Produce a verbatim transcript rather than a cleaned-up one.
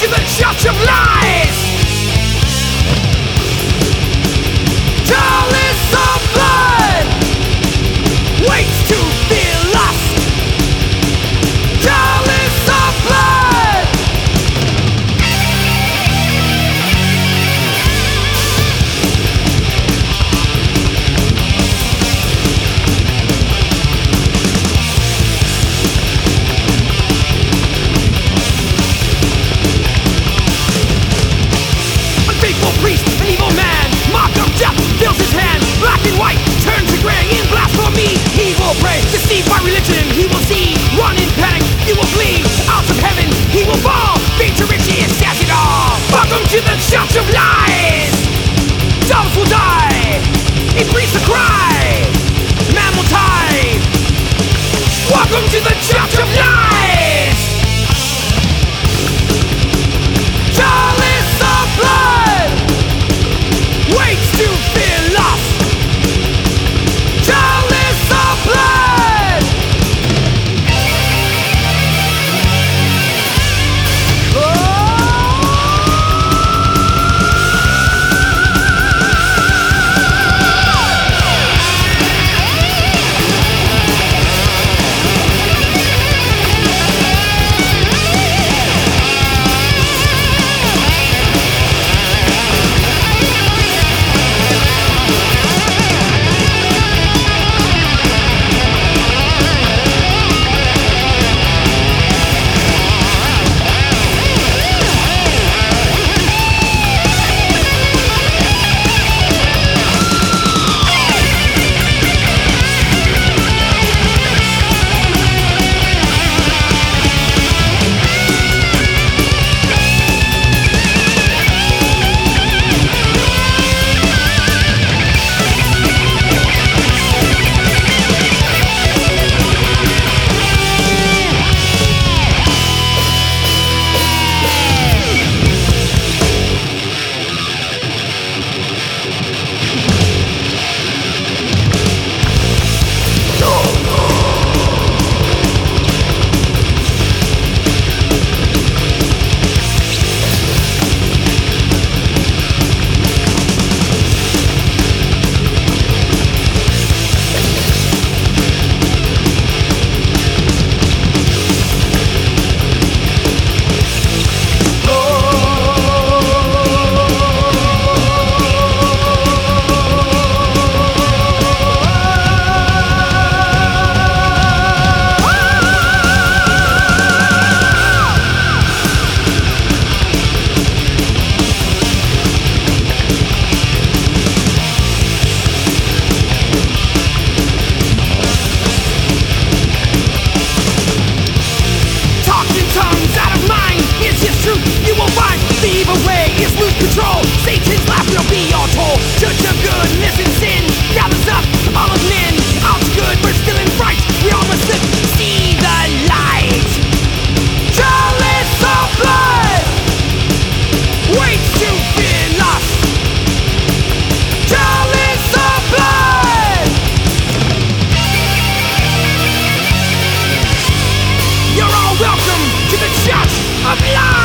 to the church of lies. Chalice of blood waits to fill us. Chalice of blood. Unfaithful priest, an evil man, mark of death fills his hand. Black and white turns to gray in blasphemy. He will pray, deceived by religion. He will see, run in panic. He will flee out of heaven. He will fall. Feature riches says it all. Welcome to the church of lies. Doves will die. A priest will cry. Man will die. Welcome to the church of lies. Chalice of blood waits to fill us. Chalice of blood. Satan's life will be your toll. Judge of good, listen sin gathers up all of men. Out good, but still in fright. We all must live, see the light. Chalice of blood waits to fill us. Chalice of blood. You're all welcome to the church of life.